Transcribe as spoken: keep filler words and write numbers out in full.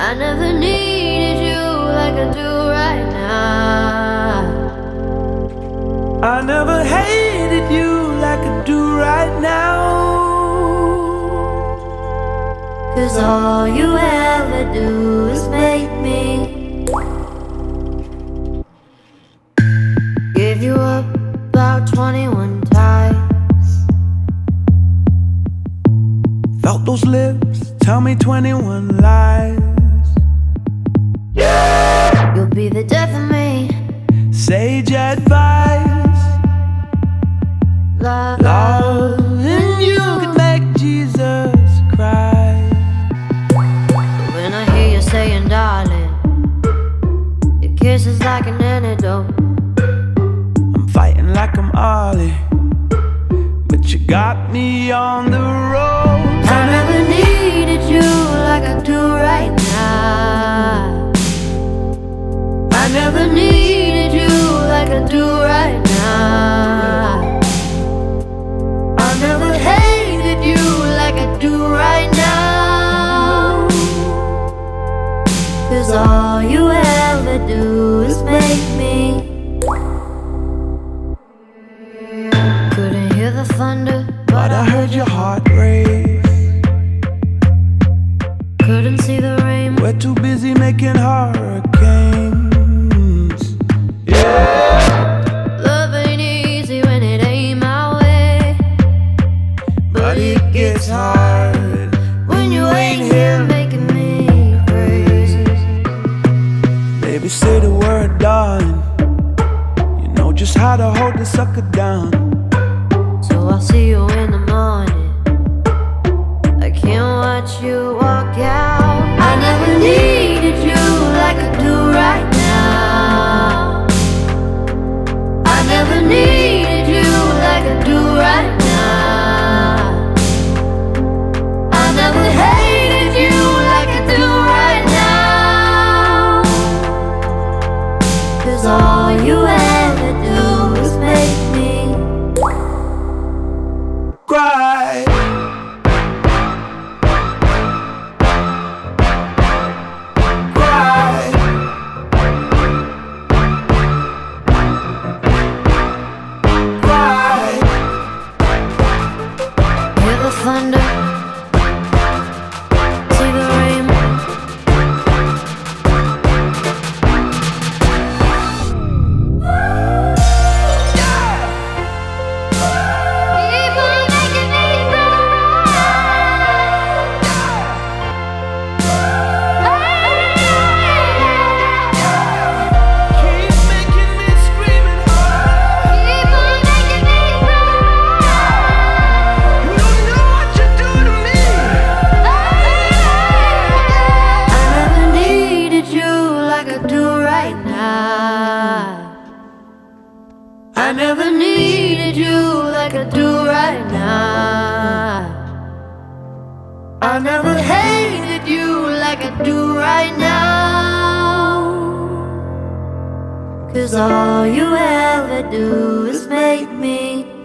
I never needed you like I do right now. I never hated you like I do right now. 'Cause all you ever do is make me give you up about twenty-one times. Felt those lips tell me twenty-one lies. Yeah! You'll be the death of me. Sage advice. Love, Love and you can make Jesus cry. When I hear you saying darling, your kiss is like an antidote. I'm fighting like I'm Ollie, but you got me on the road. I never needed you like I do right now. I never needed you like I do right now. I never hated you like I do right now. 'Cause all you ever do is make me. Couldn't hear the thunder, But I heard your heart race. couldn't see the rain. We're too busy making hurricanes. Yeah. Love ain't easy when it ain't my way, But it gets hard when you ain't here making me crazy. Baby, say the word, darling. You know just how to hold the sucker down. So I'll see you in the morning. I can't watch you walk out. I never needed you like I do right now. I never needed you like I do right now. I never hated you like I do right now. 'Cause all you ever do is make me Cry. Cry. Cry. hear the thunder, see the rain. Keep on making me Keep making me scream and holler. Keep on making me You don't know what you do to me. I never needed you like I do right now. I never needed you like I do right now. I never hated you like I do right now. 'Cause all you ever do is make me